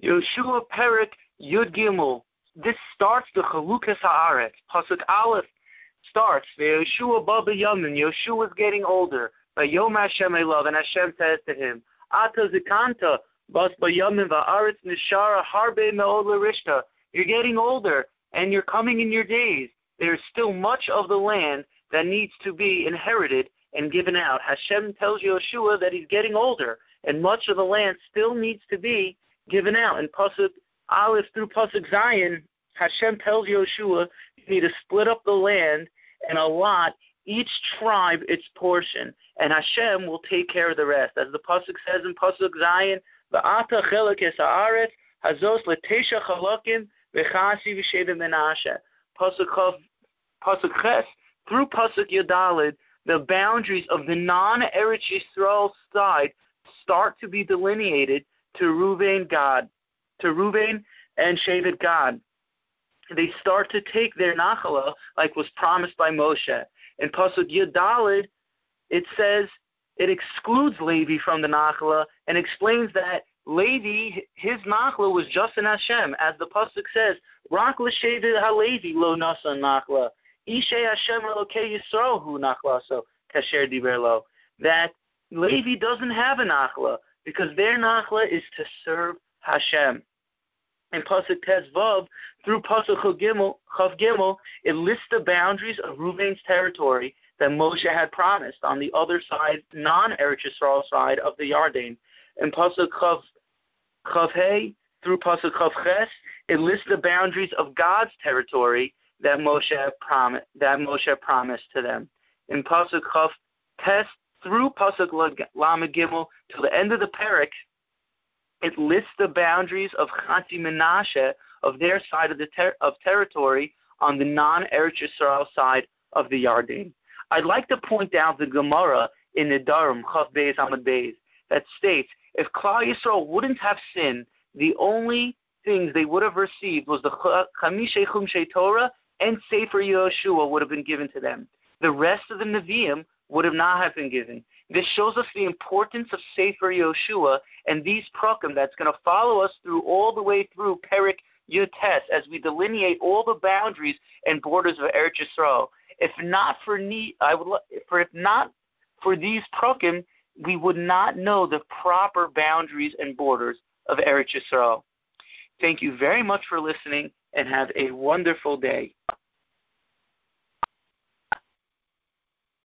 Yoshua Perik Yud Gimel. This starts the Chalukas Haaretz. Pasuk Aleph starts, Yoshua Baba Yamin. Yoshua is getting older. Vayom Hashem Elav, and Hashem says to him, Ata Zikanta, Bas Bayamin Va'aretz Nishara Harbe Me'od L'Rishta. You're getting older, and you're coming in your days. There's still much of the land that needs to be inherited and given out. Hashem tells Yoshua that he's getting older, and much of the land still needs to be given out. In Pasuk Aleph through Pasuk Zion, Hashem tells Yoshua you need to split up the land and allot each tribe its portion, and Hashem will take care of the rest. As the Pasuk says in Pasuk Zion, V'ata chelek es haaretz hazos l'teisha chalakim v'chasi v'sheva menashe. Pasuk Ches through Pasuk Yadalid, the boundaries of the non-Eretz Yisrael side start to be delineated to Reuven and Shevet Gad. They start to take their nachala like was promised by Moshe. In Pasuk Yadalid, it says it excludes Levi from the nachala and explains that Levi, his nachla was just in Hashem, as the pasuk says, "Rak l'shevet halevi lo nasa nachla, ishe Hashem elokei Yisrael hu nachlaso kasher diber lo." That Levi doesn't have a nachla because their nachla is to serve Hashem. In pasuk Tes Vav through pasuk Chav Gimel, it lists the boundaries of Reuven's territory that Moshe had promised on the other side, non-Eretz Yisrael side of the Yarden. In pasuk Chav Hey through pasuk Chav Ches, it lists the boundaries of God's territory that Moshe promised to them. In pasuk Chav Tes through pasuk Lamed Gimel to the end of the parak, it lists the boundaries of Chatzi Menashe, of their side of territory on the non-Eretz Yisrael side of the Yarden. I'd like to point out the Gemara in Nedarim Chav Beis Amud Beis that states, if Klal Yisrael wouldn't have sinned, the only things they would have received was the Chamishei Chumshei Torah and Sefer Yehoshua would have been given to them. The rest of the Nevi'im would have not have been given. This shows us the importance of Sefer Yehoshua and these prakim that's going to follow us through all the way through Perik Yutes as we delineate all the boundaries and borders of Eretz Yisrael. If not for these prakim, we would not know the proper boundaries and borders of Eretz Yisrael. Thank you very much for listening, and have a wonderful day.